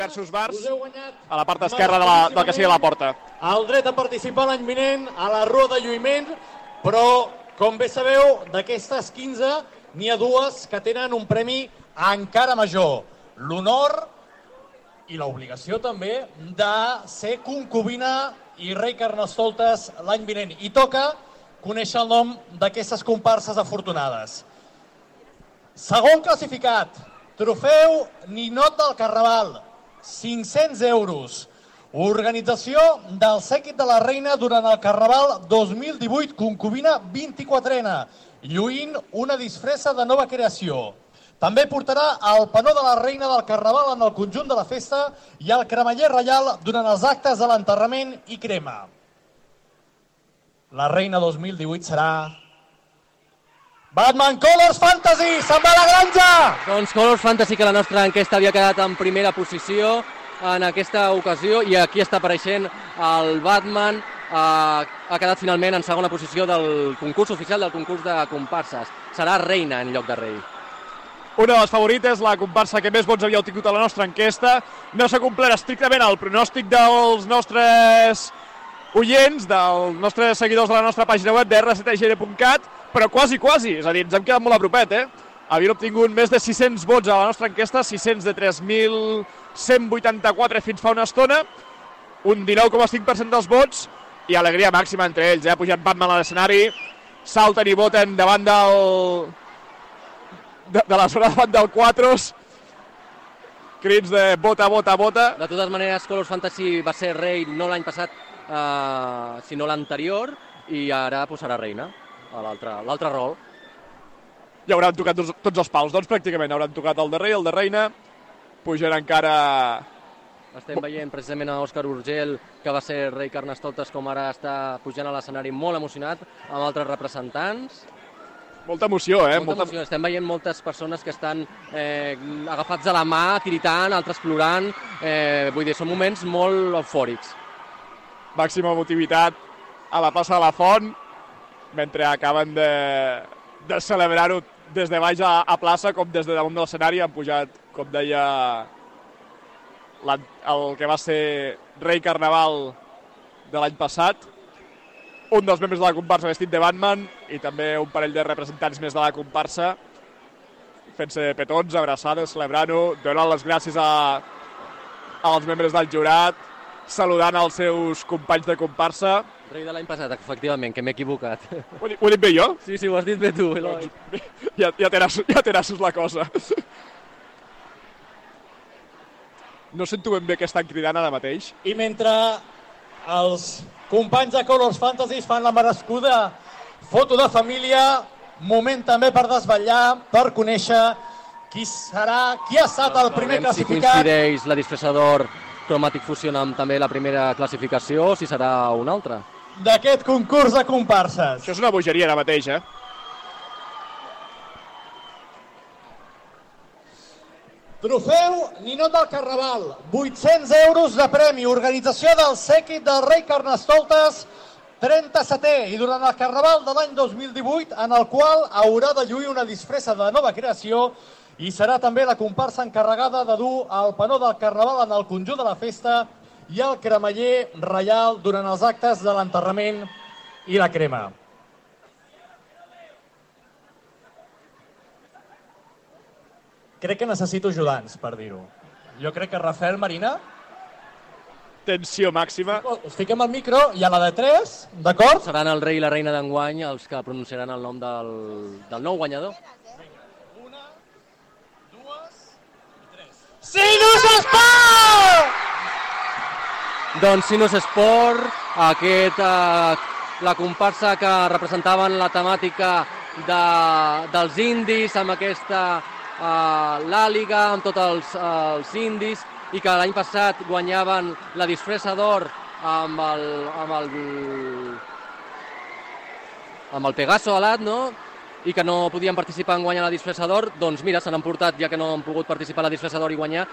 Diversos bars a la part esquerra del que sigui la porta. El dret a participar l'any vinent a la Rua de Lluïment, però, com bé sabeu, d'aquestes 15 n'hi ha dues que tenen un premi encara major. L'honor i l'obligació també de ser concubina i rei Carnestoltes l'any vinent. I toca conèixer el nom d'aquestes comparses afortunades. Segon classificat, trofeu Ninot del Carnaval, 500 euros. Organització del Sèquit de la Reina durant el Carnaval 2018, concubina 24ena, lluint una disfressa de nova creació. També portarà el penó de la Reina del Carnaval en el conjunt de la festa i el cremeller reial durant els actes de l'enterrament i crema. La Reina 2018 serà Batman Colors Fantasy, se'n va a la granja! Doncs Colors Fantasy, que la nostra enquesta havia quedat en primera posició en aquesta ocasió, i aquí està apareixent el Batman, ha quedat finalment en segona posició del concurs oficial, del concurs de comparses. Serà reina en lloc de rei. Una de les favorites, la comparsa que més vots havia obtingut a la nostra enquesta. No s'ha complert estrictament el pronòstic dels nostres oients, dels nostres seguidors de la nostra pàgina web de r7gr.cat, però quasi, és a dir, ens hem quedat molt a propet, Havien obtingut més de 600 vots a la nostra enquesta, 600 de 3.184 fins fa una estona, un 19,5% dels vots, i alegria màxima entre ells, Ha pujat Batman a l'escenari, salten i voten davant de la zona davant del Quatros, crits de vota, vota, vota. De totes maneres, Colors Fantasy va ser rei no l'any passat, sinó l'anterior, i ara serà reina, a l'altre rol. Ja hauran tocat tots els pals, doncs pràcticament hauran tocat el de rei, el de reina, pugen encara... Estem veient precisament a Òscar Urgell, que va ser rei Carnestoltes, com ara està pujant a l'escenari molt emocionat, amb altres representants. Molta emoció, Molta emoció. Estem veient moltes persones que estan agafats de la mà, tiritant, altres plorant. Vull dir, són moments molt eufòrics. Màxima emotivitat a la plaça de la Font, mentre acaben de celebrar-ho des de baix a plaça com des de damunt de l'escenari. Han pujat, com deia, el que va ser rei Carnaval de l'any passat, un dels membres de la comparsa vestit de Batman i també un parell de representants més de la comparsa fent-se petons, abraçades, celebrant-ho, donant les gràcies als membres del jurat, saludant els seus companys de comparsa. Rei de l'any passat, efectivament, que m'he equivocat. Ho he dit bé jo? Sí, ho has dit bé tu, Eloi. Ja té nassos la cosa. No sento ben bé què estan cridant ara mateix. I mentre els companys de Colors Fantasy fan la merescuda foto de família, moment també per desvetllar, per conèixer qui ha estat el primer classificat. Si coincideix la disfressador Chromatic Fusion amb també la primera classificació, o si serà una altra. D'aquest concurs de comparses. Això és una bogeria ara mateix, Trofeu Ninot del Carnaval, 800 euros de premi, organització del Sèquit del rei Carnestoltes, 37è, i durant el Carnaval de l'any 2018, en el qual haurà de lluir una disfressa de nova creació i serà també la comparsa encarregada de dur el penó del Carnaval en el conjunt de la festa i el cremeller reial durant els actes de l'enterrament i la crema. Crec que necessito ajudants, per dir-ho. Jo crec que Rafael Marina... Tensió màxima. Us fiquem el micro i a la de 3, d'acord? Seran el rei i la reina d'enguany els que pronunciaran el nom del nou guanyador. Una, dues i tres. Sinus Esport! Doncs Sinus Esport, la comparsa que representaven la temàtica dels indis, amb aquesta l'àliga, amb tots els indis, i que l'any passat guanyaven la disfressa d'or amb el Pegaso alat, no? I que no podien participar en guanyar la disfressa d'or, doncs mira, s'han emportat, ja que no han pogut participar a la disfressa d'or i guanyar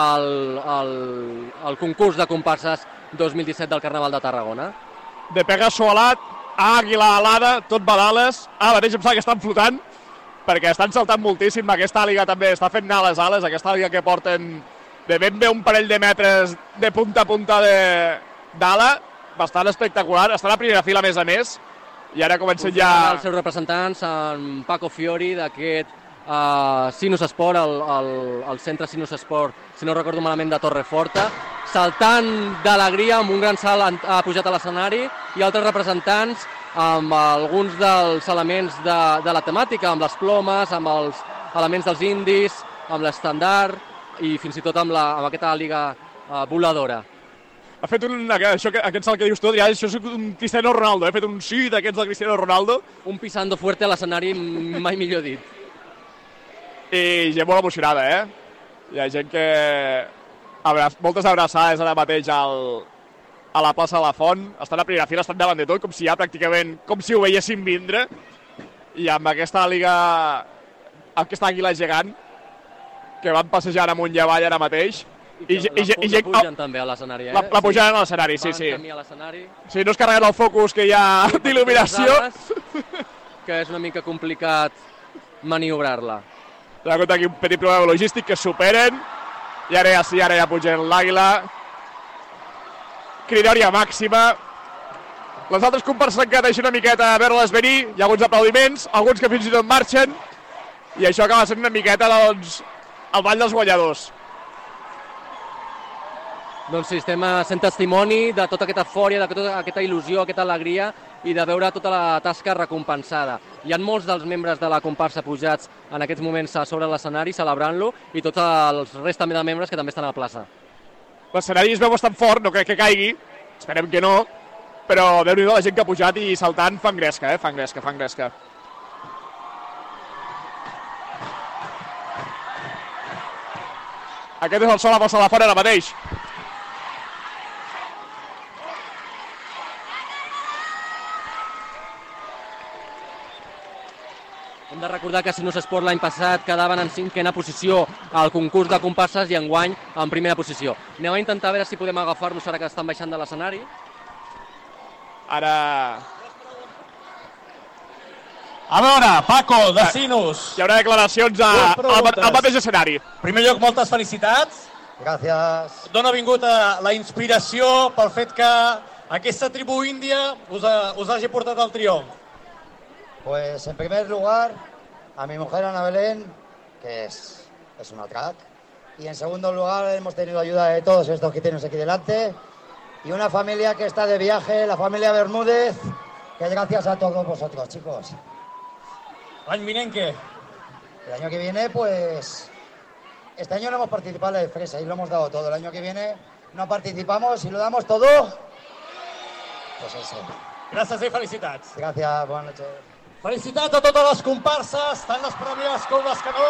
el concurs de comparses 2017 del Carnaval de Tarragona. De Pegaso alat a àguila alada, tot badales. Mateix em sembla que estan flotant, perquè estan saltant moltíssim. Aquesta àliga també està fent anar les ales, aquesta àliga que porten de ben bé un parell de metres de punta a punta d'ala, bastant espectacular. Està a la primera fila, a més, i ara comencen ja... Els seus representants, en Paco Fiori, d'aquest Sinus Esport, el centre Sinus Esport, si no recordo malament, de Torreforta, saltant d'alegria, amb un gran salt ha pujat a l'escenari, i altres representants amb alguns dels elements de la temàtica, amb les plomes, amb els elements dels indis, amb l'estandard i fins i tot amb aquesta liga voladora. Ha fet aquest salt que dius tu, Adrià, això és un Cristiano Ronaldo, ha fet un sí d'aquests del Cristiano Ronaldo. Un pisando fuerte a l'escenari, mai millor dit. I gent molt emocionada, Hi ha gent que... moltes abraçades ara mateix a la plaça de la Font. Estan a primera fila, estan davant de tot, com si ja pràcticament, com si ho veiessin vindre. I amb aquesta àguila gegant, que van passejant amunt i avall ara mateix. I la pugen també a l'escenari, La pugen a l'escenari, sí. Van camí a l'escenari. Sí, no es carreguen el focus que hi ha d'il·luminació. Que és una mica complicat maniobrar-la. T'ha de compte aquí un petit problema logístic que superen. I ara ja pugen l'àguila. Cridòria màxima. Les altres comparses s'han quedat així una miqueta a veure-les venir. Hi ha alguns aplaudiments, alguns que fins i tot marxen. I això acaba sent una miqueta, doncs, el ball dels guanyadors. Doncs sí, estem sent testimoni de tota aquesta eufòria, de tota aquesta il·lusió, aquesta alegria i de veure tota la tasca recompensada. Hi ha molts dels membres de la comparsa pujats en aquests moments sobre l'escenari celebrant-lo i tots els restes de membres que també estan a la plaça. L'escenari es veu bastant fort, no crec que caigui, esperem que no, però Déu-n'hi-do, la gent que ha pujat i saltant fan gresca, fan gresca. Aquest és el sol a plaça de la Font ara mateix. Hem de recordar que Sinus Esport l'any passat quedaven en 5a posició al concurs de comparses i enguany en primera posició. Anem a intentar veure si podem agafar-los ara que estan baixant de l'escenari. Ara... A veure, Paco, de Sinus. Hi haurà declaracions al mateix escenari. En primer lloc, moltes felicitats. Gracias. D'on ha vingut la inspiració pel fet que aquesta tribu índia us hagi portat al triomf? Pues en primer lugar, a mi mujer Ana Belén, que es una crack. Y en segundo lugar, hemos tenido ayuda de todos estos que tienes aquí delante. Y una familia que está de viaje, la familia Bermúdez, que es gracias a todos vosotros, chicos. L'any vinent què? El año que viene, pues... Este año no hemos participado en la de Fresa y lo hemos dado todo. El año que viene no participamos y lo damos todo. Pues eso. Gràcies i felicitats. Gracias, buenas noches. Felicitats a totes les comparses, tant les pròpies com les que no.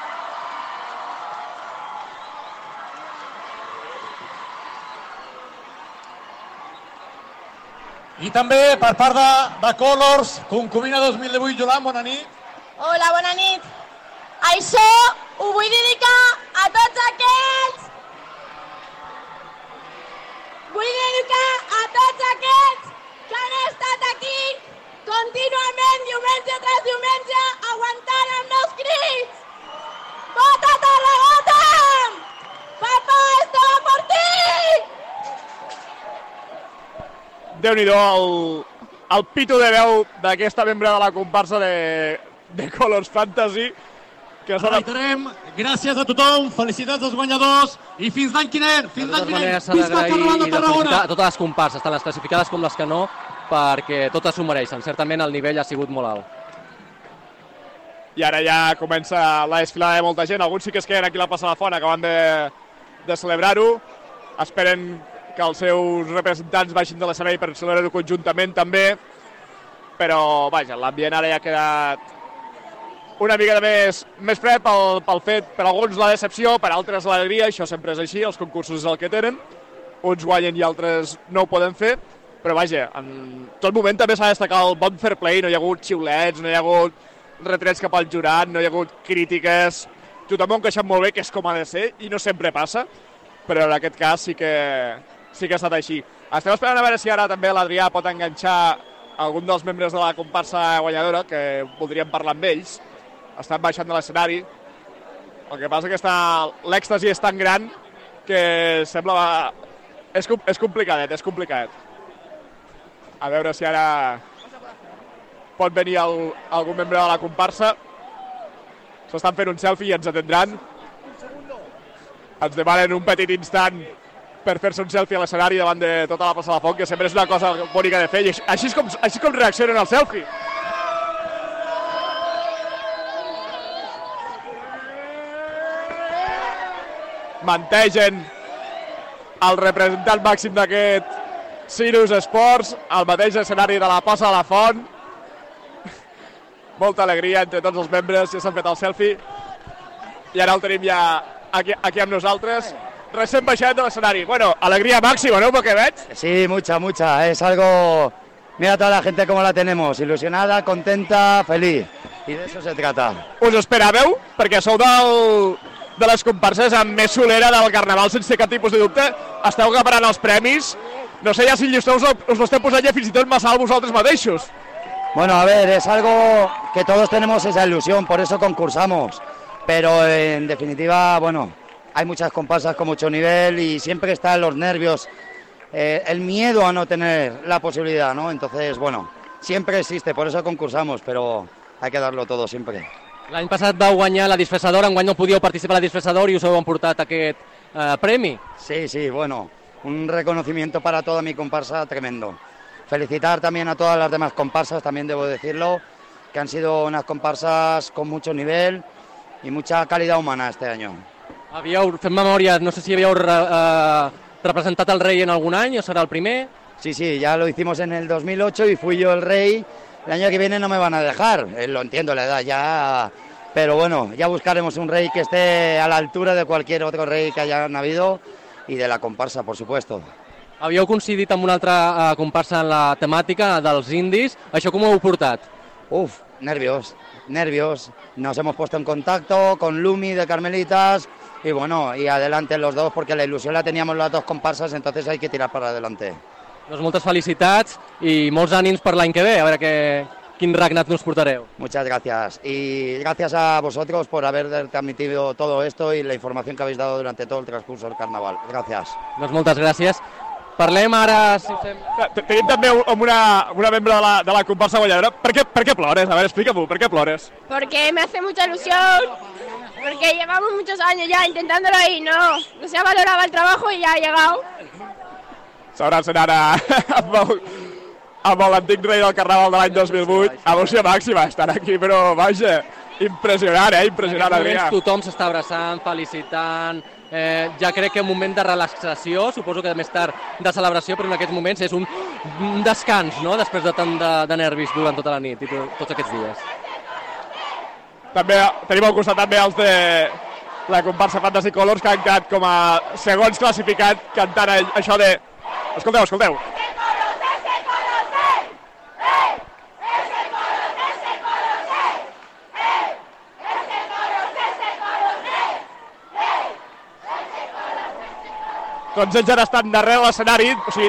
I també per part de Colors, Concubina 2018, Jolan, bona nit. Hola, bona nit. Això ho vull dedicar a tots aquells... que han estat aquí contínuament, diumenge tras diumenge, aguantant els meus crits. Vota Tarragona! Papá, esto va por ti! Déu-n'hi-do, el pito de veu d'aquesta membre de la comparsa de Colors Fantasy. Reiterem, gràcies a tothom, felicitats als guanyadors i fins l'any vinent. Visca el Carnaval de Tarragona! A totes les comparses, tant les classificades com les que no, perquè totes s'ho mereixen. Certament el nivell ha sigut molt alt. I ara ja comença la desfilada de molta gent. Alguns sí que es queden aquí a la plaça de la Font, acaben de celebrar-ho. Esperen que els seus representants baixin de l'escenari per celebrar-ho conjuntament també. Però, vaja, l'ambient ara ja ha quedat una mica més fred pel fet, per alguns la decepció, per altres l'alegria, això sempre és així, els concursos és el que tenen. Uns guanyen i altres no ho poden fer. Però vaja, en tot moment també s'ha de destacar el bon fair play, no hi ha hagut xiulets, no hi ha hagut retrets cap al jurat, no hi ha hagut crítiques, tothom ho ha encaixat molt bé, que és com ha de ser, i no sempre passa, però en aquest cas sí que ha estat així. Estem esperant a veure si ara també l'Adrià pot enganxar algun dels membres de la comparsa guanyadora, que voldríem parlar amb ells. Estan baixant de l'escenari. El que passa que l'èxtasi és tan gran que sembla... És complicadet, és complicadet. A veure si ara pot venir algun membre de la comparsa. S'estan fent un selfie i ens atendran. Ens demanen un petit instant per fer-se un selfie a l'escenari davant de tota la plaça de la Font, que sempre és una cosa bonica de fer, i així com reaccionen al selfie. Mantegen el representant màxim d'aquest Sirius Sports, al mateix escenari de la plaça de la Font. Molta alegria entre tots els membres, ja s'han fet el selfie. I ara el tenim ja aquí amb nosaltres. Recién baixat de l'escenari. Bueno, alegría máxima, ¿no? Porque veig. Sí, mucha. Es algo... Mira toda la gente cómo la tenemos. Ilusionada, contenta, feliz. Y de eso se trata. Us esperàveu? Perquè sou de les comparses amb més solera del Carnaval, sense cap tipus de dubte. Esteu acaparant els premis. No sé ja si us lo esteu posant ja fins i tot massa a vosaltres mateixos. Bueno, a ver, es algo que todos tenemos esa ilusión, por eso concursamos. Pero en definitiva, bueno, hay muchas comparsas con mucho nivel y siempre están los nervios, el miedo a no tener la posibilidad, ¿no? Entonces, bueno, siempre existe, por eso concursamos, pero hay que darlo todo siempre. L'any passat vau guanyar la disfressadora, enguany no podíeu participar a la disfressadora i us heu emportat aquest premi. Sí, bueno, un reconocimiento para toda mi comparsa tremendo. Felicitar también a todas las demás comparsas, también debo decirlo, que han sido unas comparsas con mucho nivel y mucha calidad humana este año. Havíeu fet memòria, no sé si havíeu representat el rei en algun any o serà el primer? Sí, ya lo hicimos en el 2008 y fui yo el rey. El año que viene no me van a dejar, lo entiendo la edad ya, pero bueno, ya buscaremos un rey que esté a la altura de cualquier otro rey que haya habido y de la comparsa, por supuesto. Havíeu coincidit amb una altra comparsa en la temàtica dels indis, això com ho heu portat? Uf, nervios. Nos hemos puesto en contacto con Lumi de Carmelitas y bueno, y adelante los dos porque la ilusión la teníamos las dos comparsas, entonces hay que tirar para adelante. Doncs moltes felicitats i molts ànims per l'any que ve, a veure quin regnat nos portareu. Muchas gracias y gracias a vosotros por haber transmitido todo esto y la información que habéis dado durante todo el transcurso del Carnaval. Gracias. Doncs moltes gràcies. Parlem ara... Si Tenim també una membre de la comparsa guanyadora. Per què plores? A veure, explica-m'ho, ¿per qué plores? Porque me hace mucha ilusión, porque llevamos muchos años ya intentándolo y no se ha valorado el trabajo y ya ha llegado. S'haurà d'anar amb l'antic rei del Carnaval de l'any 2008. Emoció màxima estar aquí, però vaja, impressionant, impressionant, Adrià. Tothom s'està abraçant, felicitant, ja crec que un moment de relaxació, suposo que més tard de celebració, però en aquests moments és un descans, no?, després de tant de nervis durant tota la nit i tots aquests dies. També tenim al costat també els de la comparsa Fantasy Colors, que han quedat com a segons classificat cantant això de... Escolteu. Doncs ells ara estan darrere l'escenari, o sigui,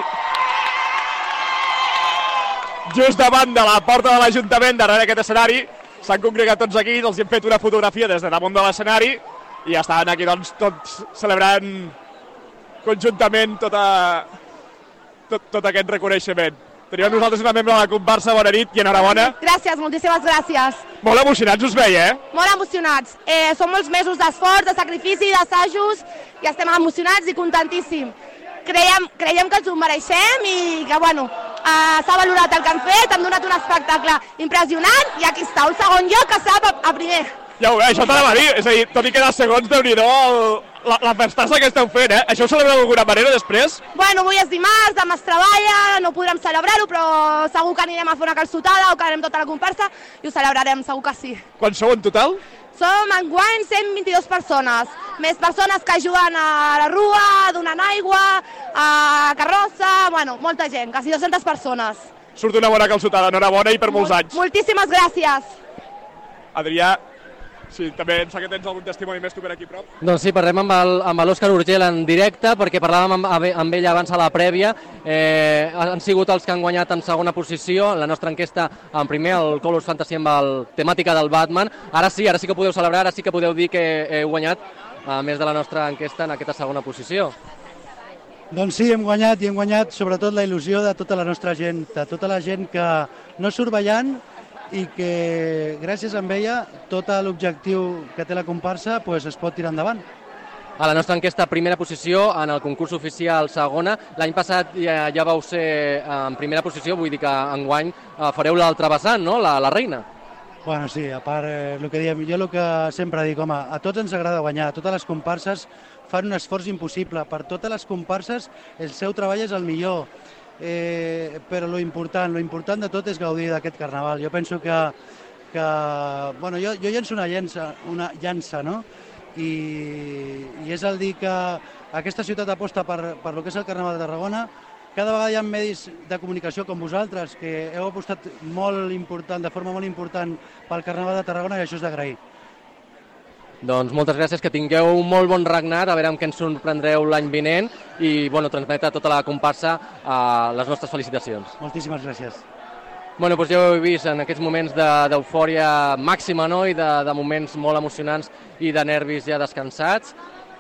just davant de la porta de l'Ajuntament, darrere aquest escenari, s'han congregat tots aquí, els hem fet una fotografia des de damunt de l'escenari i ja estan aquí doncs tots celebrant conjuntament tot aquest reconeixement. Tenim amb nosaltres una membre de la comparsa, bona nit i enhorabona. Gràcies, moltíssimes gràcies. Molt emocionats us veia, Molt emocionats. Són molts mesos d'esforç, de sacrifici, d'assajos, i estem emocionats i contentíssims. Creiem que ens ho mereixem i que, bueno, s'ha valorat el que han fet, han donat un espectacle impressionant i aquí està, un segon lloc que està a primer. Ja ho això t'anava a dir, és a dir, tot i quedar segons, Déu-n'hi-do la festassa que esteu fent, Això ho celebreu d'alguna manera després? Bueno, avui és dimarts, demà es treballa, no podrem celebrar-ho, però segur que anirem a fer una calçotada o quedarem tota la comparsa i ho celebrarem, segur que sí. Quants sou en total? Som enguany 122 persones, més persones que ajuden a la rua, donant aigua, a carrossa, bueno, molta gent, quasi 200 persones. Surt una bona calçotada, enhorabona i per molts anys. Moltíssimes gràcies. Adrià, sí, també em sembla que tens algun testimoni més tu per aquí prop. Doncs sí, parlem amb l'Òscar Urgell en directe, perquè parlàvem amb ell abans a la prèvia. Han sigut els que han guanyat en segona posició, en la nostra enquesta en primer, el Colors Fantasy amb la temàtica del Batman. Ara sí que podeu celebrar, ara sí que podeu dir que heu guanyat més de la nostra enquesta, en aquesta segona posició. Doncs sí, hem guanyat, i hem guanyat sobretot la il·lusió de tota la nostra gent, de tota la gent que no surt ballant i que gràcies a ella tot l'objectiu que té la comparsa es pot tirar endavant. A la nostra enquesta, primera posició, en el concurs oficial segona. L'any passat ja vau ser en primera posició, vull dir que enguany fareu l'altre vessant, no?, la reina. Bueno, sí, a part, el que diem, jo el que sempre dic, home, a tots ens agrada guanyar, totes les comparses fan un esforç impossible, per totes les comparses el seu treball és el millor, però lo important de tot és gaudir d'aquest carnaval. Jo penso que bueno, jo llenço una llança, no?, i és el dir que aquesta ciutat aposta per lo que és el Carnaval de Tarragona. Cada vegada hi ha medis de comunicació com vosaltres que heu apostat de forma molt important pel Carnaval de Tarragona, i això és d'agrair. Doncs moltes gràcies, que tingueu un molt bon regnat, a veure amb què ens sorprendreu l'any vinent, i transmetre a tota la comparsa les nostres felicitacions. Moltíssimes gràcies. Bueno, doncs ja ho heu vist en aquests moments d'eufòria màxima, no?, i de moments molt emocionants i de nervis ja descansats.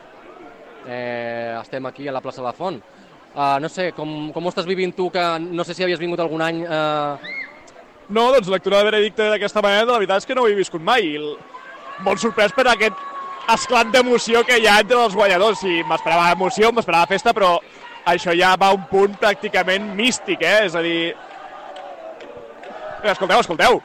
Estem aquí a la plaça de la Font. No sé, com ho estàs vivint tu, que no sé si havies vingut algun any... No, doncs lectura de veredicte d'aquesta manera, la veritat és que no ho he viscut mai. Molt sorprès per aquest esclat d'emoció que hi ha entre els guanyadors. Sí, m'esperava emoció, m'esperava festa, però això ja va a un punt pràcticament místic, És a dir... Escolteu!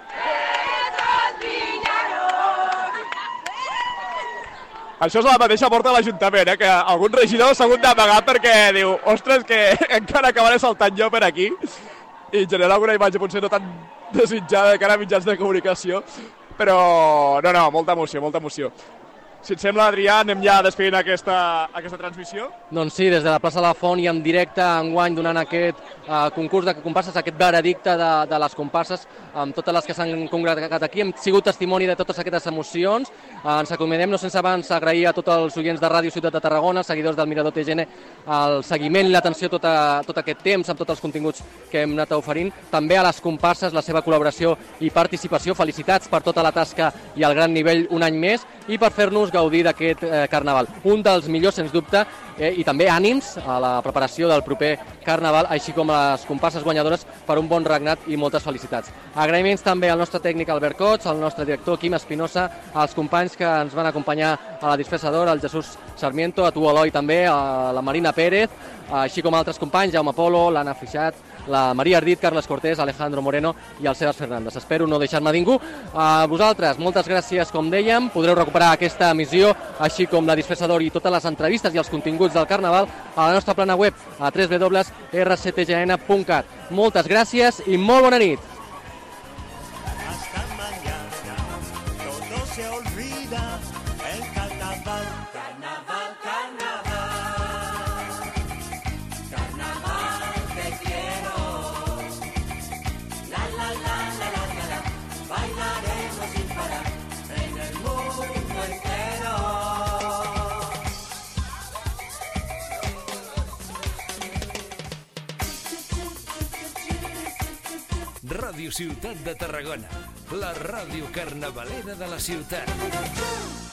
Això és a la mateixa porta de l'Ajuntament, que algun regidor s'ha hagut d'amagar perquè diu, ostres, que encara acabaré saltant jo per aquí, i generar alguna imatge potser no tan desitjada de cara a mitjans de comunicació, però no, molta emoció. Si et sembla, Adrià, anem ja despedint aquesta transmissió? Doncs sí, des de la plaça de la Font i en directe enguany donant aquest concurs de comparses, aquest veredicte de les comparses, amb totes les que s'han congregat aquí. Hem sigut testimoni de totes aquestes emocions. Ens acomiadem, no sense abans agrair a tots els oients de Ràdio Ciutat de Tarragona, seguidors del Mirador TGN, el seguiment i l'atenció tot aquest temps amb tots els continguts que hem anat oferint. També a les comparses, la seva col·laboració i participació. Felicitats per tota la tasca i el gran nivell un any més, i per fer-nos gaudir d'aquest carnaval. Un dels millors, sens dubte, i també ànims a la preparació del proper carnaval, així com a les comparses guanyadores, per un bon regnat i moltes felicitats. Agraïments també al nostre tècnic Albert Cots, al nostre director Quim Espinosa, als companys que ens van acompanyar a la disfressadora, al Jesús Sarmiento, a tu, Eloi, també, a la Marina Pérez, així com a altres companys, Jaume Polo, l'Anna Fixat, la Maria Ardit, Carles Cortés, Alejandro Moreno i el Sebas Fernández. Espero no deixar-me ningú. A vosaltres, moltes gràcies, com dèiem. Podreu recuperar aquesta emissió, així com la disfressadora i totes les entrevistes i els continguts del Carnaval a la nostra plana web, a www.rctgn.cat. Moltes gràcies i molt bona nit. Ràdio Ciutat de Tarragona, la ràdio carnavalera de la ciutat.